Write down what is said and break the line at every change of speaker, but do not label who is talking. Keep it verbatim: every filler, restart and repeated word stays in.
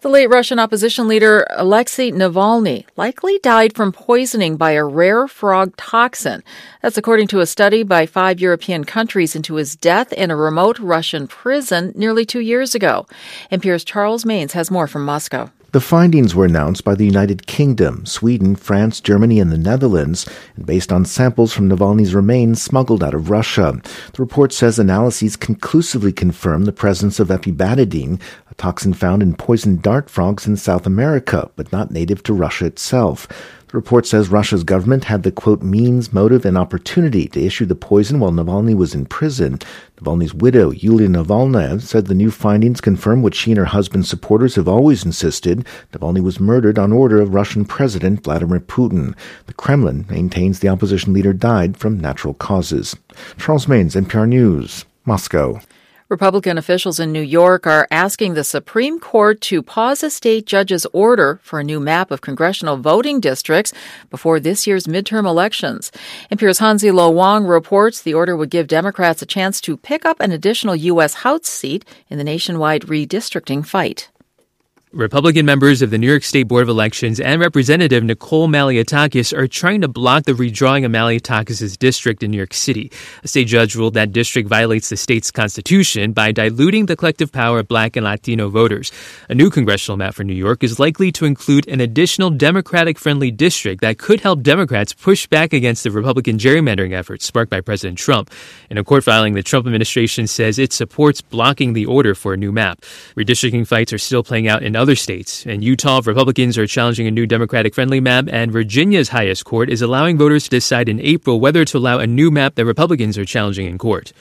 The late Russian opposition leader Alexei Navalny likely died from poisoning by a rare frog toxin. That's according to a study by five European countries into his death in a remote Russian prison nearly two years ago. N P R's Charles Maines has more from Moscow.
The findings were announced by the United Kingdom, Sweden, France, Germany, and the Netherlands, and based on samples from Navalny's remains smuggled out of Russia. The report says analyses conclusively confirm the presence of epibadidine, a toxin found in poisoned dart frogs in South America, but not native to Russia itself. The report says Russia's government had the, quote, means, motive, and opportunity to issue the poison while Navalny was in prison. Navalny's widow, Yulia Navalnaya, said the new findings confirm what she and her husband's supporters have always insisted. Navalny was murdered on order of Russian President Vladimir Putin. The Kremlin maintains the opposition leader died from natural causes. Charles Maines, N P R News, Moscow.
Republican officials in New York are asking the Supreme Court to pause a state judge's order for a new map of congressional voting districts before this year's midterm elections. N P R's Hansi Lo Wang reports the order would give Democrats a chance to pick up an additional U S House seat in the nationwide redistricting fight.
Republican members of the New York State Board of Elections and Representative Nicole Malliotakis are trying to block the redrawing of Malliotakis' district in New York City. A state judge ruled that district violates the state's constitution by diluting the collective power of Black and Latino voters. A new congressional map for New York is likely to include an additional Democratic-friendly district that could help Democrats push back against the Republican gerrymandering efforts sparked by President Trump. In a court filing, the Trump administration says it supports blocking the order for a new map. Redistricting fights are still playing out in other states. In Utah, Republicans are challenging a new Democratic-friendly map, and Virginia's highest court is allowing voters to decide in April whether to allow a new map that Republicans are challenging in court.